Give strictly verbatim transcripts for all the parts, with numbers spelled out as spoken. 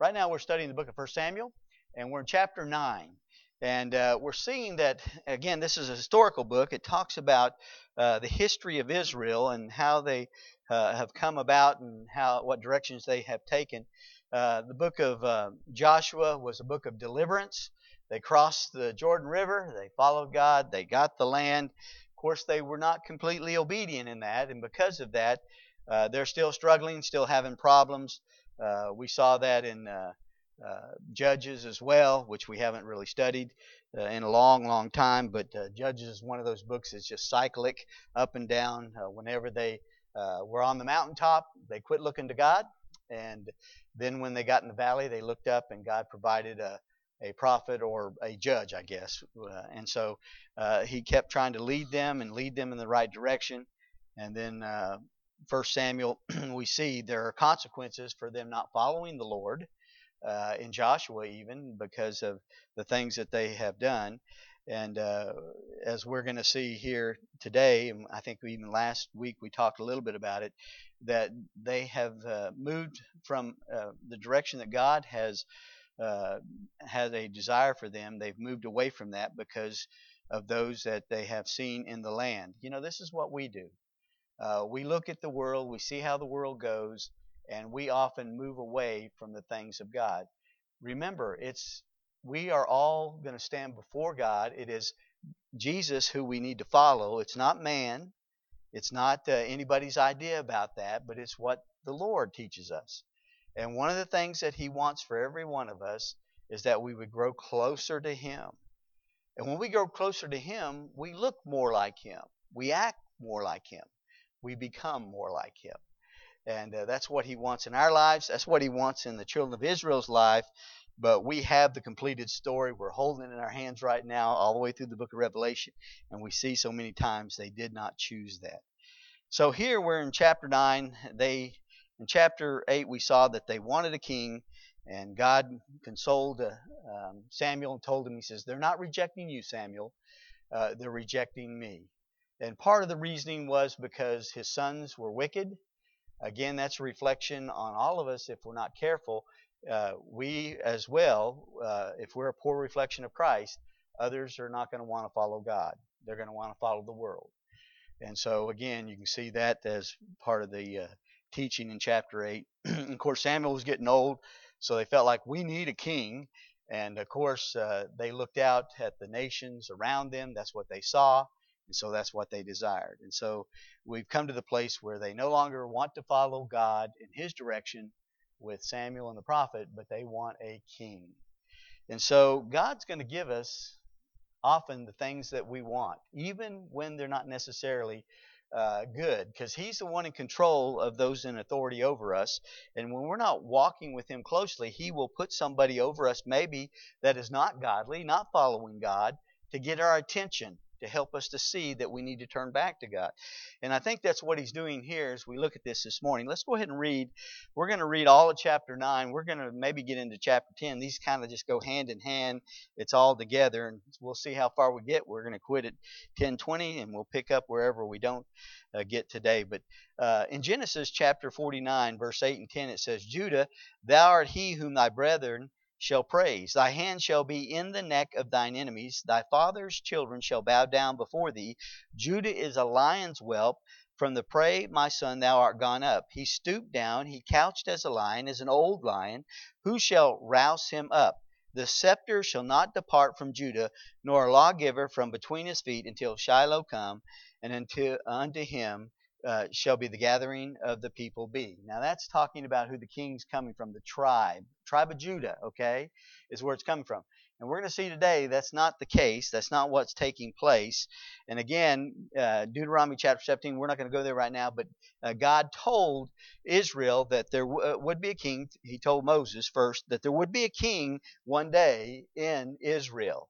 right now we're studying the book of First Samuel, and we're in chapter nine. And uh, we're seeing that, again, this is a historical book. It talks about uh, the history of Israel and how they uh, have come about and how what directions they have taken. Uh, the book of uh, Joshua was a book of deliverance. They crossed the Jordan River. They followed God. They got the land. Of course, they were not completely obedient in that, and because of that, uh, they're still struggling, still having problems. Uh, we saw that in uh, uh, Judges as well, which we haven't really studied uh, in a long, long time. But uh, Judges is one of those books that's just cyclic, up and down. Uh, whenever they uh, were on the mountaintop, they quit looking to God. And then when they got in the valley, they looked up and God provided a, a prophet or a judge, I guess. Uh, and so uh, he kept trying to lead them and lead them in the right direction. And then uh, First Samuel, we see there are consequences for them not following the Lord, uh, in Joshua even, because of the things that they have done. And uh, as we're going to see here today, and I think even last week we talked a little bit about it, that they have uh, moved from uh, the direction that God has uh, has a desire for them. They've moved away from that because of those that they have seen in the land. You know, this is what we do. Uh, we look at the world, we see how the world goes, and we often move away from the things of God. Remember, it's we are all going to stand before God. It is Jesus who we need to follow. It's not man. It's not uh, anybody's idea about that, but it's what the Lord teaches us. And one of the things that He wants for every one of us is that we would grow closer to Him. And when we grow closer to Him, we look more like Him. We act more like Him. We become more like Him. And uh, that's what He wants in our lives. That's what He wants in the children of Israel's life. But we have the completed story. We're holding it in our hands right now all the way through the book of Revelation. And we see so many times they did not choose that. So here we're in chapter nine. They in chapter eight we saw that they wanted a king. And God consoled uh, um, Samuel and told him, He says, they're not rejecting you, Samuel. Uh, they're rejecting me. And part of the reasoning was because his sons were wicked. Again, that's a reflection on all of us if we're not careful. Uh, we as well, uh, if we're a poor reflection of Christ, others are not going to want to follow God. They're going to want to follow the world. And so, again, you can see that as part of the uh, teaching in chapter eight. Of course, Samuel was getting old, so they felt like we need a king. And, of course, uh, they looked out at the nations around them. That's what they saw. And so that's what they desired. And so we've come to the place where they no longer want to follow God in His direction with Samuel and the prophet, but they want a king. And so God's going to give us often the things that we want, even when they're not necessarily uh, good, because He's the one in control of those in authority over us. And when we're not walking with Him closely, He will put somebody over us maybe that is not godly, not following God, to get our attention, to help us to see that we need to turn back to God. And I think that's what He's doing here as we look at this this morning. Let's go ahead and read. We're going to read all of chapter nine. We're going to maybe get into chapter ten. These kind of just go hand in hand. It's all together, and we'll see how far we get. We're going to quit at ten twenty, and we'll pick up wherever we don't uh, get today. But uh, in Genesis chapter forty-nine, verse eight and ten, it says, Judah, thou art he whom thy brethren shall praise. Thy hand shall be in the neck of thine enemies. Thy father's children shall bow down before thee. Judah is a lion's whelp. From the prey, my son, thou art gone up. He stooped down. He couched as a lion, as an old lion. Who shall rouse him up? The scepter shall not depart from Judah, nor a lawgiver from between his feet, until Shiloh come, and until unto him Uh, shall be the gathering of the people be. Now that's talking about who the king's coming from, the tribe. Tribe of Judah, okay, is where it's coming from. And we're going to see today that's not the case. That's not what's taking place. And again, uh, Deuteronomy chapter seventeen, we're not going to go there right now, but uh, God told Israel that there w- uh, would be a king. He told Moses first that there would be a king one day in Israel.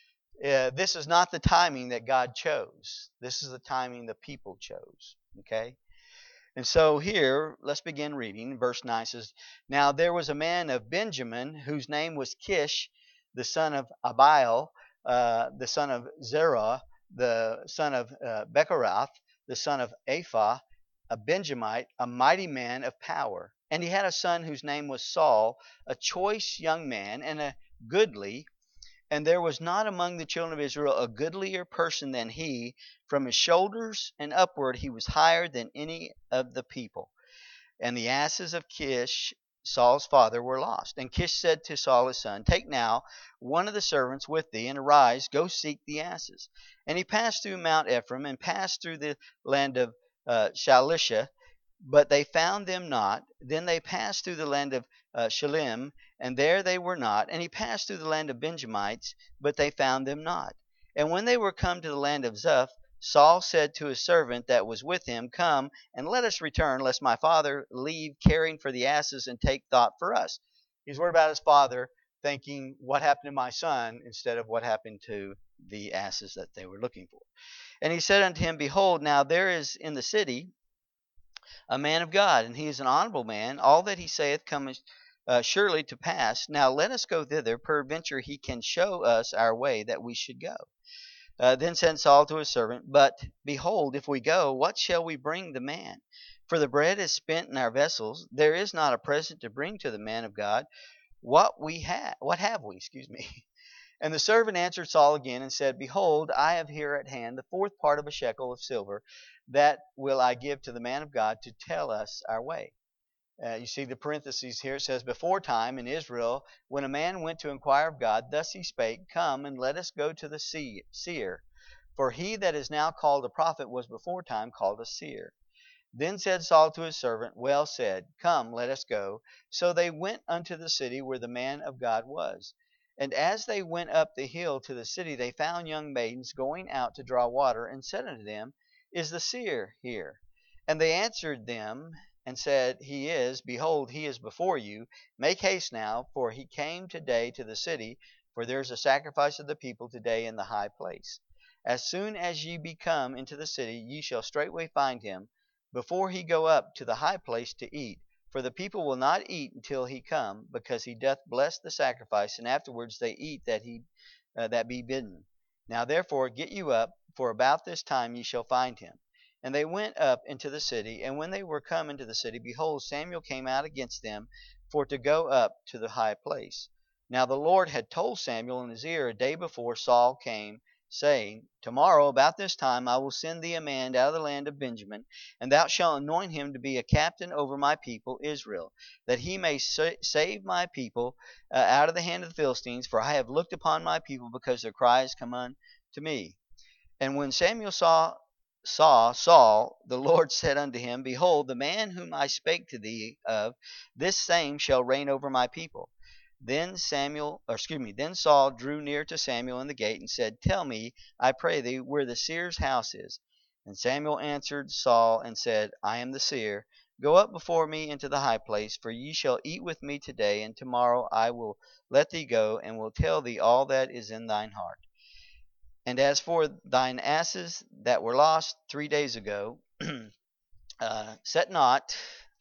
Uh, this is not the timing that God chose. This is the timing the people chose. Okay? And so here, let's begin reading. Verse nine says, Now there was a man of Benjamin whose name was Kish, the son of Abiel, uh, the son of Zerah, the son of uh, Bechorath, the son of Apha, a Benjamite, a mighty man of power. And he had a son whose name was Saul, a choice young man and a goodly. And there was not among the children of Israel a goodlier person than he. From his shoulders and upward he was higher than any of the people. And the asses of Kish, Saul's father, were lost. And Kish said to Saul his son, Take now one of the servants with thee, and arise, go seek the asses. And he passed through Mount Ephraim, and passed through the land of uh, Shalisha, but they found them not. Then they passed through the land of uh, Shalim, and there they were not. And he passed through the land of Benjamites, but they found them not. And when they were come to the land of Zuph, Saul said to his servant that was with him, Come, and let us return, lest my father leave caring for the asses and take thought for us. He's worried about his father, thinking, what happened to my son, instead of what happened to the asses that they were looking for. And he said unto him, Behold, now there is in the city a man of God, and he is an honorable man. All that he saith cometh uh, surely to pass. Now let us go thither, peradventure he can show us our way that we should go. Uh, then said Saul to his servant, But behold, if we go, what shall we bring the man? For the bread is spent in our vessels. There is not a present to bring to the man of God. What we have, what have we? Excuse me. And the servant answered Saul again and said, Behold, I have here at hand the fourth part of a shekel of silver. That will I give to the man of God to tell us our way. Uh, you see the parentheses here. It says, Before time in Israel, when a man went to inquire of God, thus he spake, Come and let us go to the seer. For he that is now called a prophet was before time called a seer. Then said Saul to his servant, Well said, Come, let us go. So they went unto the city where the man of God was. And as they went up the hill to the city, they found young maidens going out to draw water, and said unto them, Is the seer here? And they answered them, and said, He is. Behold, he is before you. Make haste now, for he came today to the city, for there is a sacrifice of the people today in the high place. As soon as ye be come into the city, ye shall straightway find him, before he go up to the high place to eat. For the people will not eat until he come, because he doth bless the sacrifice, and afterwards they eat that he uh, that be bidden. Now therefore get you up, for about this time ye shall find him. And they went up into the city, and when they were come into the city, behold, Samuel came out against them for to go up to the high place. Now the Lord had told Samuel in his ear a day before Saul came, saying, Tomorrow about this time I will send thee a man out of the land of Benjamin, and thou shalt anoint him to be a captain over my people Israel, that he may sa- save my people uh, out of the hand of the Philistines, for I have looked upon my people, because their cry is come unto me. And when Samuel saw saw Saul, the Lord said unto him, Behold, the man whom I spake to thee of, this same shall reign over my people. Then Samuel, or excuse me, then Saul drew near to Samuel in the gate and said, Tell me, I pray thee, where the seer's house is. And Samuel answered Saul and said, I am the seer. Go up before me into the high place, for ye shall eat with me today, and tomorrow I will let thee go, and will tell thee all that is in thine heart. And as for thine asses that were lost three days ago, uh, set not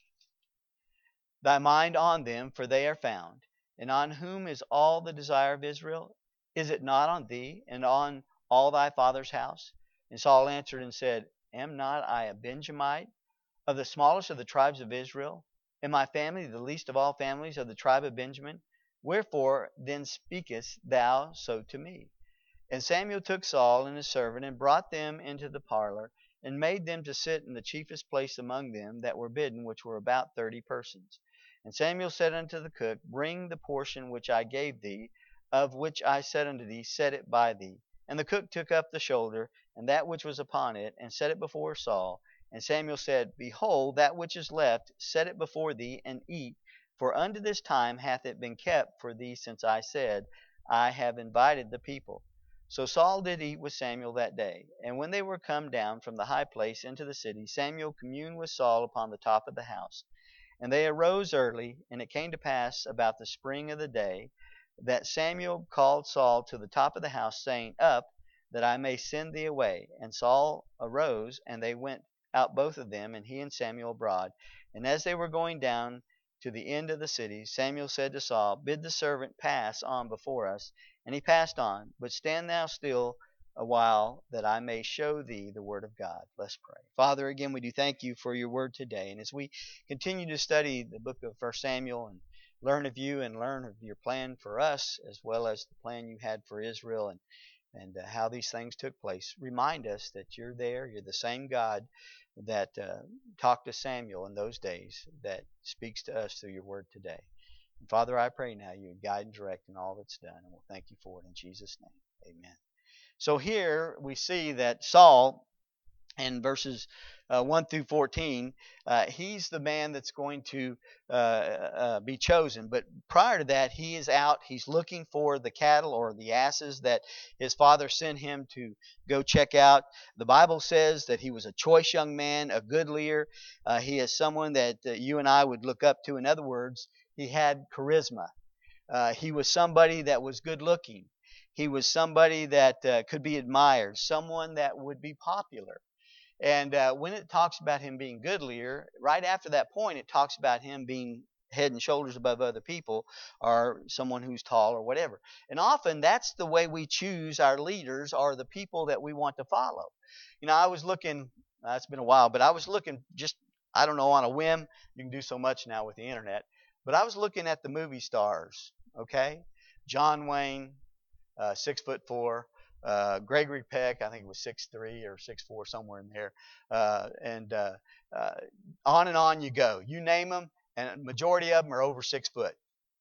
thy mind on them, for they are found. And on whom is all the desire of Israel? Is it not on thee, and on all thy father's house? And Saul answered and said, Am not I a Benjamite, of the smallest of the tribes of Israel? And my family the least of all families of the tribe of Benjamin? Wherefore then speakest thou so to me? And Samuel took Saul and his servant, and brought them into the parlor, and made them to sit in the chiefest place among them that were bidden, which were about thirty persons. And Samuel said unto the cook, Bring the portion which I gave thee, of which I said unto thee, Set it by thee. And the cook took up the shoulder, and that which was upon it, and set it before Saul. And Samuel said, Behold, that which is left, set it before thee, and eat. For unto this time hath it been kept for thee, since I said, I have invited the people. So Saul did eat with Samuel that day. And when they were come down from the high place into the city, Samuel communed with Saul upon the top of the house. And they arose early, and it came to pass about the spring of the day, that Samuel called Saul to the top of the house, saying, Up, that I may send thee away. And Saul arose, and they went out both of them, and he and Samuel abroad. And as they were going down to the end of the city, Samuel said to Saul, Bid the servant pass on before us. And he passed on. But stand thou still a while that I may show thee the word of God. Let's pray. Father, again, we do thank you for your word today. And as we continue to study the book of First Samuel and learn of you and learn of your plan for us, as well as the plan you had for Israel and, and uh, how these things took place, remind us that you're there. You're the same God that uh, talked to Samuel in those days that speaks to us through your word today. And Father, I pray now you would guide and direct in all that's done. And we'll thank you for it in Jesus' name. Amen. So here we see that Saul, in verses uh, one through fourteen, uh, he's the man that's going to uh, uh, be chosen. But prior to that, he is out. He's looking for the cattle or the asses that his father sent him to go check out. The Bible says that he was a choice young man, a good leader. Uh, he is someone that uh, you and I would look up to. In other words, he had charisma. Uh, he was somebody that was good looking. He was somebody that uh, could be admired, someone that would be popular. And uh, when it talks about him being good leader, right after that point, it talks about him being head and shoulders above other people or someone who's tall or whatever. And often that's the way we choose our leaders or the people that we want to follow. You know, I was looking, uh, it's been a while, but I was looking just, I don't know, on a whim. You can do so much now with the internet. But I was looking at the movie stars, okay? John Wayne, Uh, six foot four. Uh, Gregory Peck, I think it was six three or six four, somewhere in there. Uh, and uh, uh, on and on you go. You name them, and majority of them are over six foot.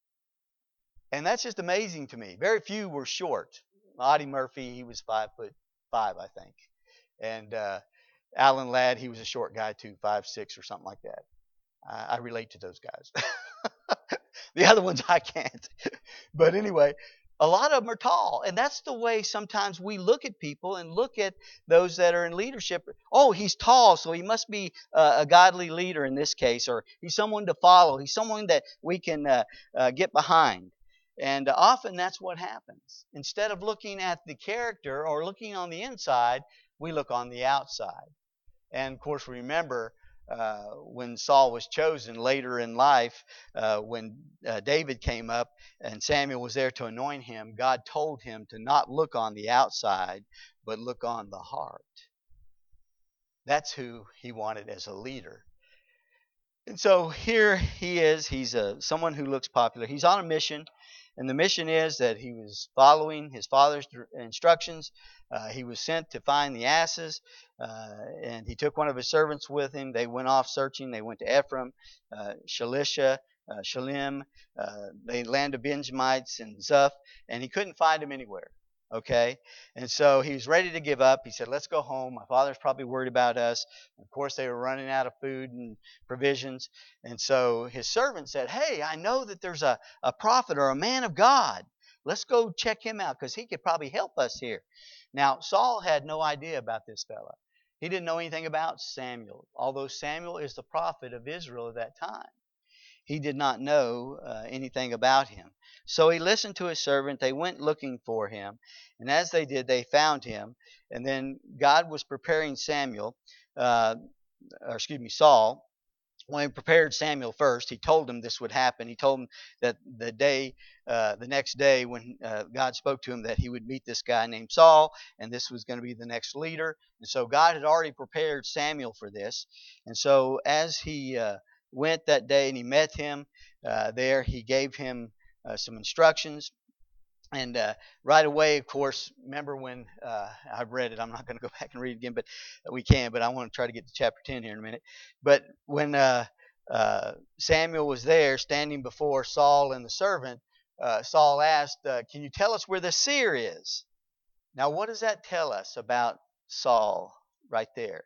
And that's just amazing to me. Very few were short. Audie Murphy, he was five foot five, I think. And uh, Alan Ladd, he was a short guy too, five six or something like that. I, I relate to those guys. The other ones I can't. But anyway, a lot of them are tall, and that's the way sometimes we look at people and look at those that are in leadership. Oh, he's tall, so he must be uh, a godly leader in this case, or he's someone to follow. He's someone that we can uh, uh, get behind. And uh, often that's what happens. Instead of looking at the character or looking on the inside, we look on the outside. And of course, remember, Uh, when Saul was chosen later in life, uh, when uh, David came up and Samuel was there to anoint him, God told him to not look on the outside, but look on the heart. That's who he wanted as a leader. And so here he is. He's a, someone who looks popular. He's on a mission. And the mission is that he was following his father's instructions. Uh, he was sent to find the asses, uh, and he took one of his servants with him. They went off searching. They went to Ephraim, uh, Shalisha, uh, Shalim, uh, the land of Benjamites, and Zuph, and he couldn't find him anywhere. Okay, and so he was ready to give up. He said, "Let's go home. My father's probably worried about us." Of course, they were running out of food and provisions. And so his servant said, "Hey, I know that there's a, a prophet or a man of God. Let's go check him out because he could probably help us here." Now, Saul had no idea about this fella. He didn't know anything about Samuel, although Samuel is the prophet of Israel at that time. He did not know uh, anything about him. So he listened to his servant. They went looking for him. And as they did, they found him. And then God was preparing Samuel, uh, or excuse me, Saul. When he prepared Samuel first, he told him this would happen. He told him that the day, uh, the next day when uh, God spoke to him that he would meet this guy named Saul, and this was going to be the next leader. And so God had already prepared Samuel for this. And so as he uh, went that day and he met him uh, there, he gave him uh, some instructions. And uh, right away, of course, remember when uh, I've read it, I'm not going to go back and read it again, but we can, but I want to try to get to chapter ten here in a minute. But when uh, uh, Samuel was there standing before Saul and the servant, uh, Saul asked, uh, "Can you tell us where the seer is?" Now, what does that tell us about Saul right there?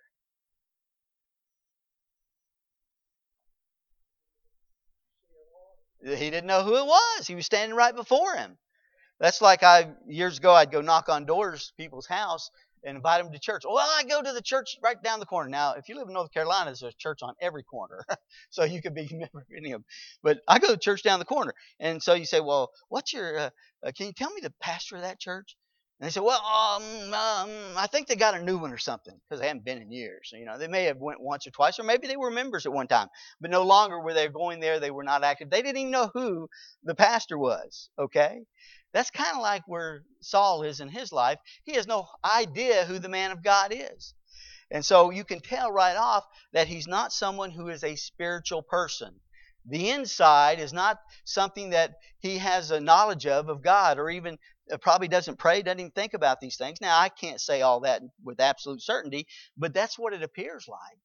He didn't know who it was. He was standing right before him. That's like I years ago I'd go knock on doors, people's house, and invite them to church. Well, I go to the church right down the corner. Now, if you live in North Carolina, there's a church on every corner, so you could be a member of any of them. But I go to church down the corner, and so you say, "Well, what's your? Uh, uh, can you tell me the pastor of that church?" And they said, well, um, um, I think they got a new one or something because they haven't been in years. You know, they may have went once or twice, or maybe they were members at one time, but no longer were they going there. They were not active. They didn't even know who the pastor was. Okay, that's kind of like where Saul is in his life. He has no idea who the man of God is. And so you can tell right off that he's not someone who is a spiritual person. The inside is not something that he has a knowledge of of God, or even uh, probably doesn't pray, doesn't even think about these things. Now, I can't say all that with absolute certainty, but that's what it appears like.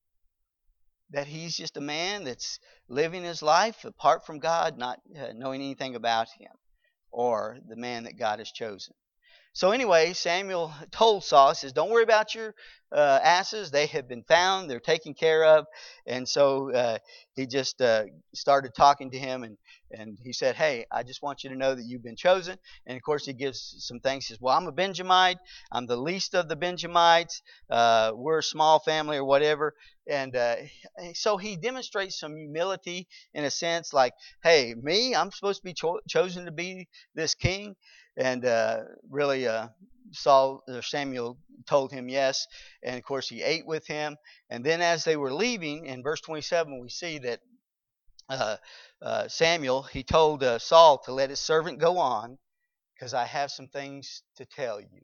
That he's just a man that's living his life apart from God, not uh, knowing anything about him or the man that God has chosen. So anyway, Samuel told Saul, he says, don't worry about your uh, asses. They have been found. They're taken care of. And so uh, he just uh, started talking to him, and, and he said, hey, I just want you to know that you've been chosen. And, of course, he gives some things. He says, well, I'm a Benjamite. I'm the least of the Benjamites. Uh, we're a small family or whatever. And uh, so he demonstrates some humility in a sense, like, hey, me, I'm supposed to be cho- chosen to be this king. And uh, really, uh, Saul or Samuel told him yes, and of course he ate with him. And then, as they were leaving, in verse twenty-seven, we see that uh, uh, Samuel he told uh, Saul to let his servant go on, because I have some things to tell you.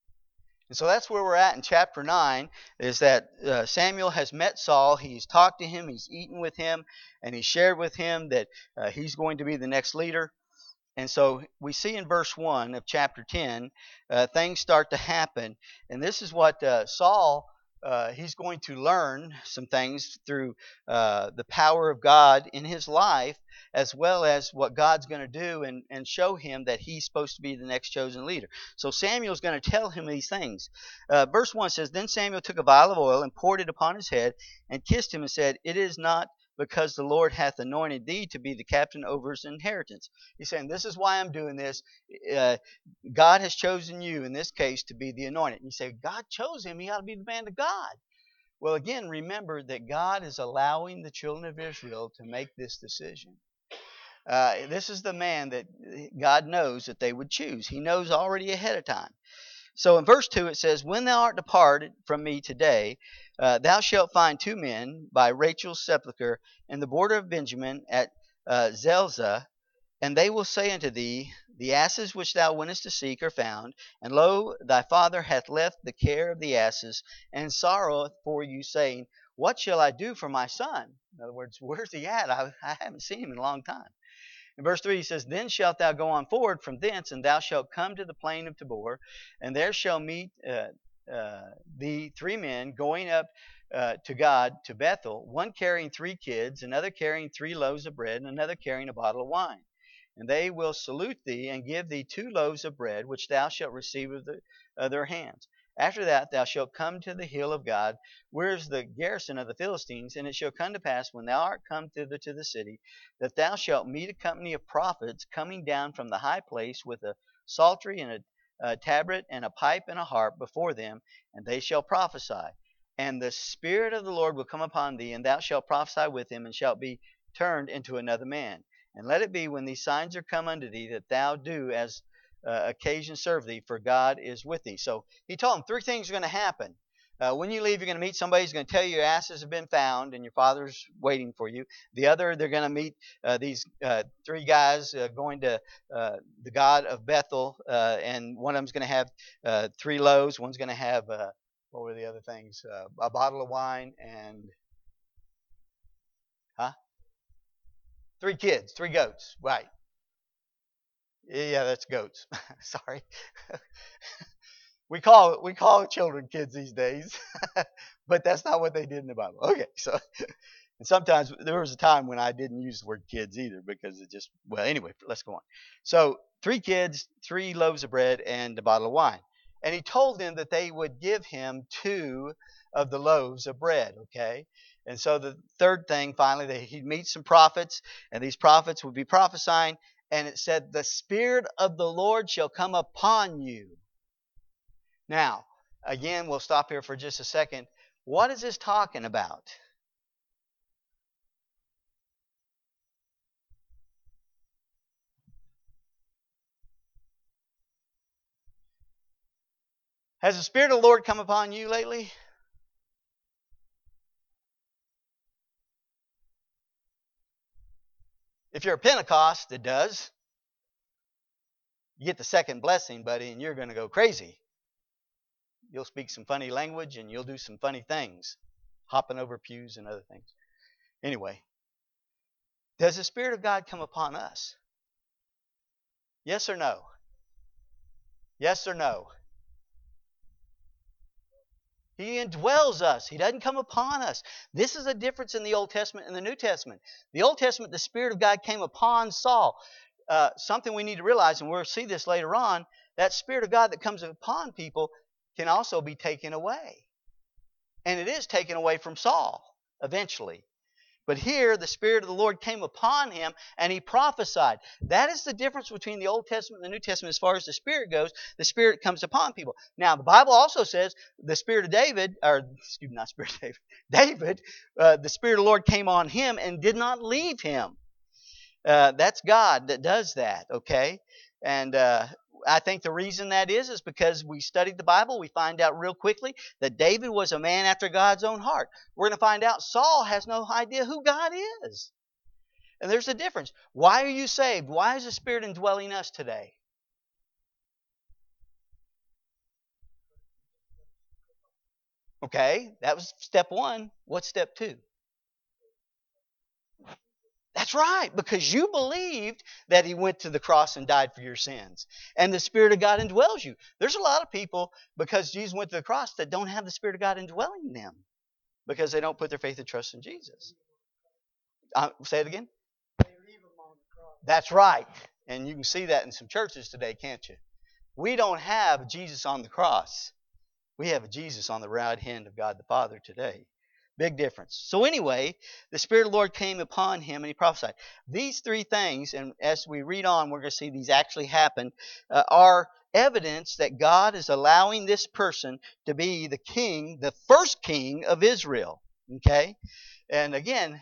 And so that's where we're at in chapter nine, is that uh, Samuel has met Saul. He's talked to him, he's eaten with him, and he shared with him that uh, he's going to be the next leader. And so we see in verse one of chapter ten, uh, things start to happen. And this is what uh, Saul, uh, he's going to learn some things through uh, the power of God in his life, as well as what God's going to do and, and show him that he's supposed to be the next chosen leader. So Samuel's going to tell him these things. Uh, verse one says, then Samuel took a vial of oil and poured it upon his head and kissed him and said, it is not because the Lord hath anointed thee to be the captain over his inheritance. He's saying, this is why I'm doing this. Uh, God has chosen you, in this case, to be the anointed. And you say, God chose him. He ought to be the man of God. Well, again, remember that God is allowing the children of Israel to make this decision. Uh, this is the man that God knows that they would choose. He knows already ahead of time. So in verse two it says, when thou art departed from me today, uh, thou shalt find two men by Rachel's sepulchre in the border of Benjamin at uh, Zelzah, and they will say unto thee, the asses which thou wentest to seek are found, and lo, thy father hath left the care of the asses, and sorroweth for you, saying, what shall I do for my son? In other words, where's he at? I, I haven't seen him in a long time. In verse three he says, then shalt thou go on forward from thence, and thou shalt come to the plain of Tabor, and there shall meet uh, uh, thee three men going up uh, to God to Bethel, one carrying three kids, another carrying three loaves of bread, and another carrying a bottle of wine. And they will salute thee, and give thee two loaves of bread, which thou shalt receive of the, uh, their hands. After that thou shalt come to the hill of God, where is the garrison of the Philistines, and it shall come to pass, when thou art come thither to the city, that thou shalt meet a company of prophets coming down from the high place with a psaltery and a, a tabret and a pipe and a harp before them, and they shall prophesy. And the Spirit of the Lord will come upon thee, and thou shalt prophesy with them, and shalt be turned into another man. And let it be, when these signs are come unto thee, that thou do as uh, occasion serve thee, for God is with thee. So he told him three things are going to happen. Uh, when you leave, you're going to meet somebody who's going to tell you your asses have been found and your father's waiting for you. The other, they're going to meet uh, these uh, three guys uh, going to uh, the God of Bethel, uh, and one of them's going to have uh, three loaves. One's going to have, uh, what were the other things? Uh, a bottle of wine and, huh? Three kids, three goats, right. Yeah, that's goats. Sorry. we call we call children kids these days, but that's not what they did in the Bible. Okay, so and sometimes there was a time when I didn't use the word kids either, because it just, well, anyway, let's go on. So three kids, three loaves of bread, and a bottle of wine. And he told them that they would give him two of the loaves of bread, okay? And so the third thing, finally, that he'd meet some prophets, and these prophets would be prophesying, and it said, the Spirit of the Lord shall come upon you. Now, again, we'll stop here for just a second. What is this talking about? Has the Spirit of the Lord come upon you lately? If you're a Pentecost, it does. You get the second blessing, buddy, and you're going to go crazy. You'll speak some funny language and you'll do some funny things, hopping over pews and other things. Anyway, does the Spirit of God come upon us? Yes or no? Yes or no? He indwells us. He doesn't come upon us. This is a difference in the Old Testament and the New Testament. The Old Testament, the Spirit of God came upon Saul. Uh, something we need to realize, and we'll see this later on, that Spirit of God that comes upon people can also be taken away. And it is taken away from Saul eventually. But here, the Spirit of the Lord came upon him and he prophesied. That is the difference between the Old Testament and the New Testament as far as the Spirit goes. The Spirit comes upon people. Now, the Bible also says the Spirit of David, or excuse me, not Spirit of David, David, uh, the Spirit of the Lord came on him and did not leave him. Uh, that's God that does that, okay? And uh, I think the reason that is is because we studied the Bible. We find out real quickly that David was a man after God's own heart. We're going to find out Saul has no idea who God is. And there's a difference. Why are you saved? Why is the Spirit indwelling us today? Okay, that was step one. What's step two? That's right, because you believed that He went to the cross and died for your sins. And the Spirit of God indwells you. There's a lot of people, because Jesus went to the cross, that don't have the Spirit of God indwelling them because they don't put their faith and trust in Jesus. Uh, say it again? They leave Him on the cross. That's right. And you can see that in some churches today, can't you? We don't have Jesus on the cross. We have Jesus on the right hand of God the Father today. Big difference. So anyway, the Spirit of the Lord came upon him and he prophesied. These three things, and as we read on, we're going to see these actually happen, uh, are evidence that God is allowing this person to be the king, the first king of Israel. Okay? And again,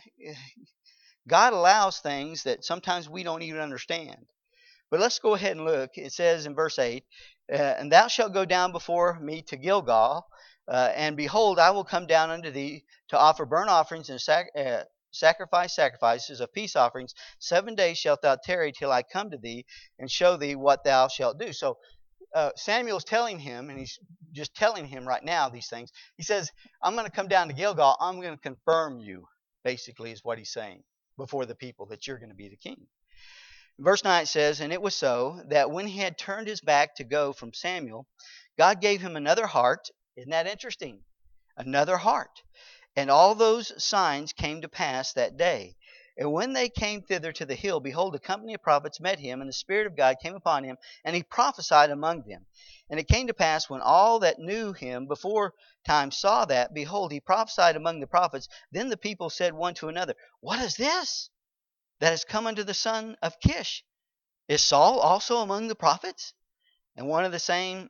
God allows things that sometimes we don't even understand. But let's go ahead and look. It says in verse eight, uh, and thou shalt go down before me to Gilgal, Uh, and behold, I will come down unto thee to offer burnt offerings and sac- uh, sacrifice sacrifices of peace offerings. Seven days shalt thou tarry till I come to thee and show thee what thou shalt do. So uh, Samuel's telling him, and he's just telling him right now these things. He says, I'm going to come down to Gilgal. I'm going to confirm you, basically is what he's saying, before the people that you're going to be the king. Verse nine says, and it was so that when he had turned his back to go from Samuel, God gave him another heart. Isn't that interesting? Another heart. And all those signs came to pass that day. And when they came thither to the hill, behold, a company of prophets met him, and the Spirit of God came upon him, and he prophesied among them. And it came to pass, when all that knew him before time saw that, behold, he prophesied among the prophets. Then the people said one to another, what is this that has come unto the son of Kish? Is Saul also among the prophets? And one of the same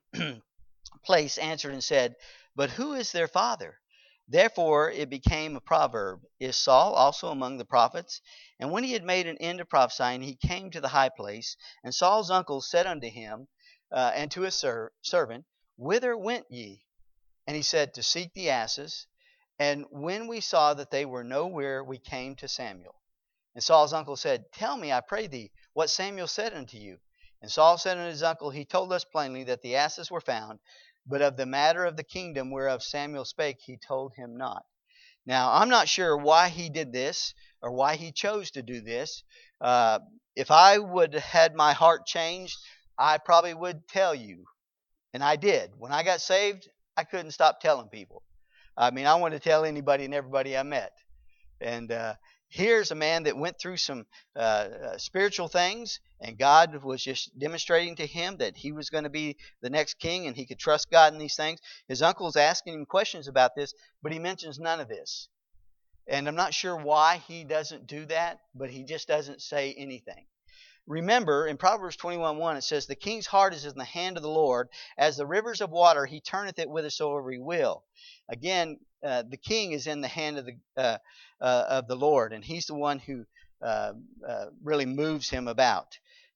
place answered and said, but who is their father? Therefore it became a proverb, is Saul also among the prophets? And when he had made an end of prophesying, he came to the high place, and Saul's uncle said unto him uh, and to his ser- servant, whither went ye? And he said, to seek the asses. And when we saw that they were nowhere, we came to Samuel. And Saul's uncle said, tell me, I pray thee, what Samuel said unto you. And Saul said unto his uncle, he told us plainly that the asses were found, but of the matter of the kingdom whereof Samuel spake, he told him not. Now, I'm not sure why he did this or why he chose to do this. Uh, if I would have had my heart changed, I probably would tell you. And I did. When I got saved, I couldn't stop telling people. I mean, I wanted to tell anybody and everybody I met. And uh, here's a man that went through some uh, uh, spiritual things, and God was just demonstrating to him that he was going to be the next king and he could trust God in these things. His uncle's asking him questions about this, but he mentions none of this. And I'm not sure why he doesn't do that, but he just doesn't say anything. Remember, in Proverbs twenty-one one, it says, the king's heart is in the hand of the Lord. As the rivers of water, he turneth it whithersoever he will. Again, uh, the king is in the hand of the uh, uh, of the Lord, and he's the one who uh, uh, really moves him about.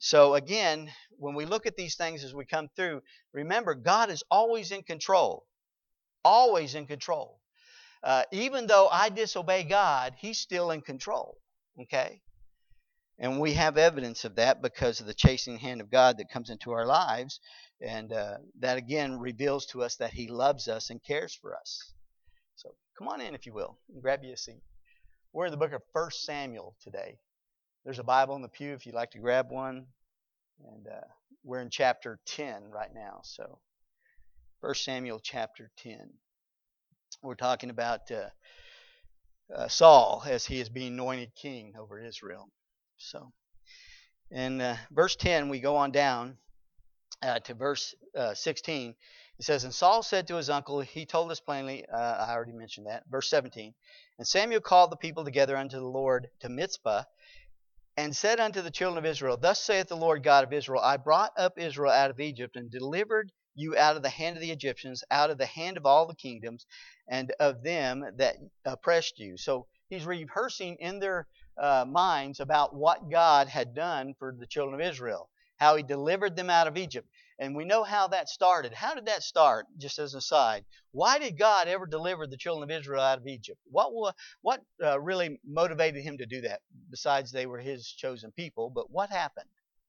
So again, when we look at these things as we come through, remember God is always in control. Always in control. Uh, even though I disobey God, He's still in control. Okay? And we have evidence of that because of the chastening hand of God that comes into our lives. And uh, that again reveals to us that He loves us and cares for us. So come on in, if you will, and grab you a seat. We're in the book of First Samuel today. There's a Bible in the pew if you'd like to grab one. And uh, we're in chapter ten right now. So First Samuel chapter ten. We're talking about uh, uh, Saul as he is being anointed king over Israel. So in uh, verse ten, we go on down uh, to verse uh, sixteen. It says, and Saul said to his uncle, he told us plainly, uh, I already mentioned that. Verse seventeen, and Samuel called the people together unto the Lord to Mizpah, and said unto the children of Israel, thus saith the Lord God of Israel, I brought up Israel out of Egypt, and delivered you out of the hand of the Egyptians, out of the hand of all the kingdoms, and of them that oppressed you. So he's rehearsing in their uh, minds about what God had done for the children of Israel, how He delivered them out of Egypt. And we know how that started. How did that start, just as an aside? Why did God ever deliver the children of Israel out of Egypt? What what uh, really motivated Him to do that, besides they were His chosen people? But what happened?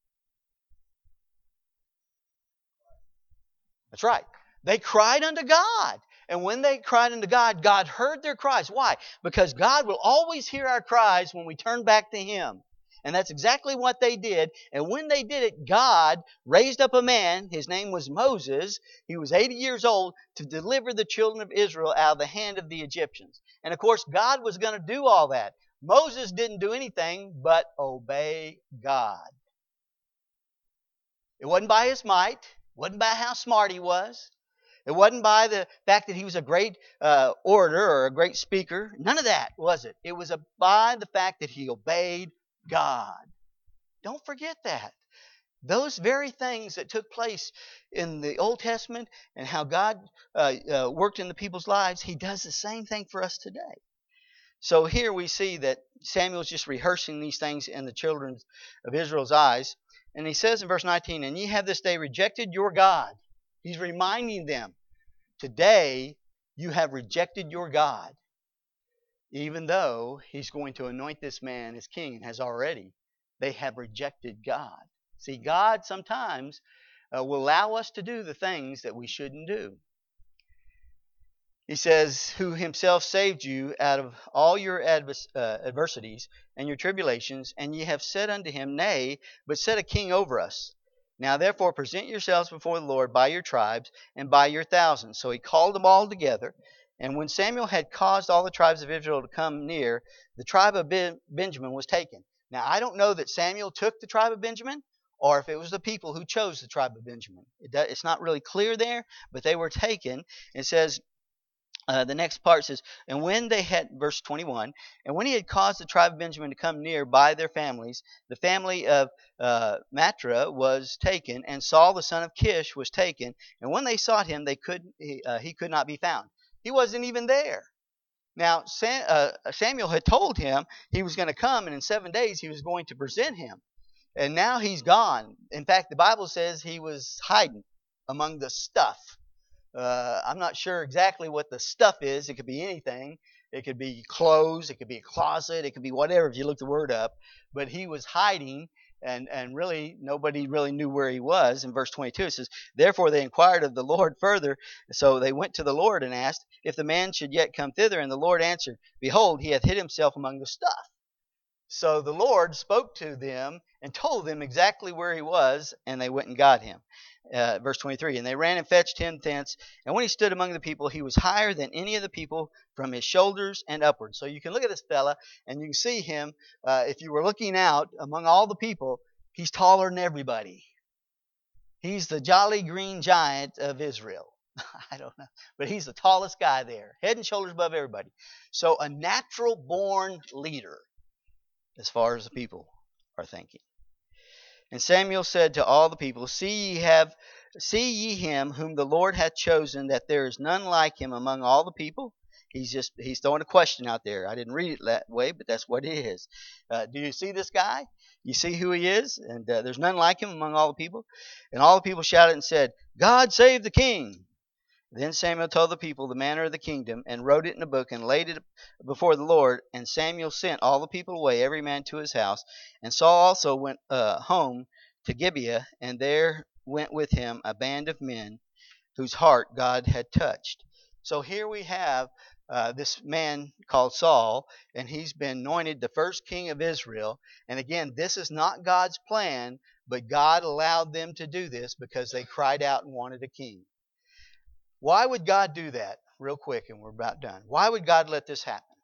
That's right. They cried unto God. And when they cried unto God, God heard their cries. Why? Because God will always hear our cries when we turn back to Him. And that's exactly what they did. And when they did it, God raised up a man. His name was Moses. He was eighty years old to deliver the children of Israel out of the hand of the Egyptians. And of course, God was going to do all that. Moses didn't do anything but obey God. It wasn't by his might. It wasn't by how smart he was. It wasn't by the fact that he was a great uh, orator or a great speaker. None of that was it. It was by the fact that he obeyed God. Don't forget that. Those very things that took place in the Old Testament and how God uh, uh, worked in the people's lives, He does the same thing for us today. So here we see that Samuel's just rehearsing these things in the children of Israel's eyes. And he says in verse nineteen, and ye have this day rejected your God. He's reminding them, today you have rejected your God. Even though He's going to anoint this man as king and has already, they have rejected God. See, God sometimes uh, will allow us to do the things that we shouldn't do. He says, who Himself saved you out of all your advers- uh, adversities and your tribulations, and ye have said unto Him, nay, but set a king over us. Now therefore present yourselves before the Lord by your tribes and by your thousands. So He called them all together. And when Samuel had caused all the tribes of Israel to come near, the tribe of ben- Benjamin was taken. Now, I don't know that Samuel took the tribe of Benjamin or if it was the people who chose the tribe of Benjamin. It does, it's not really clear there, but they were taken. It says, uh, the next part says, and when they had, verse twenty-one, and when he had caused the tribe of Benjamin to come near by their families, the family of uh, Matra was taken, and Saul the son of Kish was taken. And when they sought him, they could, he, uh, he could not be found. He wasn't even there. Now, Sam, uh, Samuel had told him he was going to come, and in seven days he was going to present him. And now he's gone. In fact, the Bible says he was hiding among the stuff. Uh, I'm not sure exactly what the stuff is. It could be anything. It could be clothes. It could be a closet. It could be whatever if you look the word up. But he was hiding. And, and really, nobody really knew where he was. In verse twenty-two, it says, therefore they inquired of the Lord further. So they went to the Lord and asked if the man should yet come thither. And the Lord answered, behold, he hath hid himself among the stuff. So the Lord spoke to them and told them exactly where he was, and they went and got him. Uh, verse twenty-three, and they ran and fetched him thence. And when he stood among the people, he was higher than any of the people from his shoulders and upward. So you can look at this fella, and you can see him. Uh, if you were looking out among all the people, he's taller than everybody. He's the jolly green giant of Israel. I don't know. But he's the tallest guy there, head and shoulders above everybody. So a natural-born leader, as far as the people are thinking. And Samuel said to all the people, See ye have, see ye him whom the Lord hath chosen, that there is none like him among all the people? He's just he's throwing a question out there. I didn't read it that way, but that's what it is. Uh, do you see this guy? You see who he is? And uh, there's none like him among all the people. And all the people shouted and said, God save the king. Then Samuel told the people the manner of the kingdom, and wrote it in a book, and laid it before the Lord. And Samuel sent all the people away, every man to his house. And Saul also went uh, home to Gibeah, and there went with him a band of men whose heart God had touched. So here we have uh, this man called Saul, and he's been anointed the first king of Israel. And again, this is not God's plan, but God allowed them to do this because they cried out and wanted a king. Why would God do that? Real quick, and we're about done. Why would God let this happen?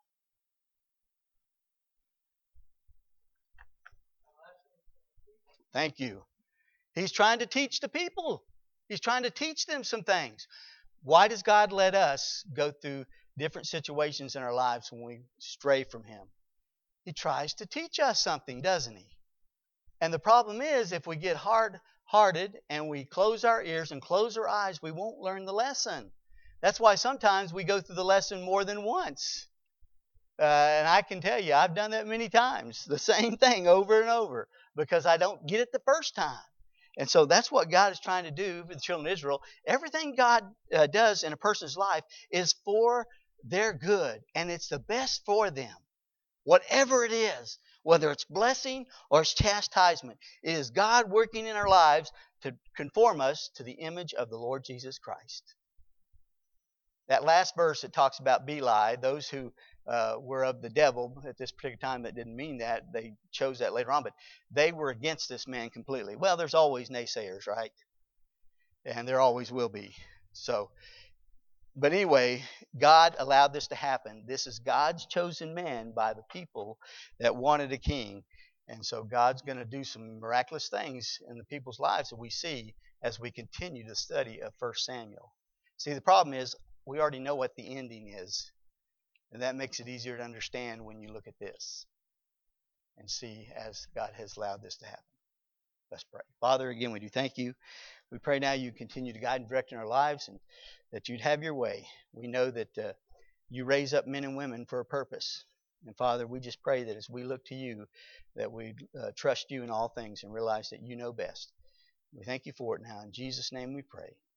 Thank you. He's trying to teach the people. He's trying to teach them some things. Why does God let us go through different situations in our lives when we stray from Him? He tries to teach us something, doesn't He? And the problem is, if we get hard-hearted and we close our ears and close our eyes, we won't learn the lesson. That's why sometimes we go through the lesson more than once. Uh, and I can tell you, I've done that many times. The same thing over and over because I don't get it the first time. And so that's what God is trying to do with the children of Israel. Everything God uh, does in a person's life is for their good, and it's the best for them. Whatever it is, whether it's blessing or it's chastisement, it is God working in our lives to conform us to the image of the Lord Jesus Christ. That last verse that talks about Beli, those who uh, were of the devil at this particular time, that didn't mean that. They chose that later on, but they were against this man completely. Well, there's always naysayers, right? And there always will be. So, but anyway, God allowed this to happen. This is God's chosen man by the people that wanted a king. And so God's going to do some miraculous things in the people's lives that we see as we continue the study of First Samuel. See, the problem is we already know what the ending is. And that makes it easier to understand when you look at this and see as God has allowed this to happen. Let's pray. Father, again, we do thank you. We pray now you continue to guide and direct in our lives and that you'd have your way. We know that uh, you raise up men and women for a purpose. And Father, we just pray that as we look to you, that we uh, trust you in all things and realize that you know best. We thank you for it now. In Jesus' name we pray.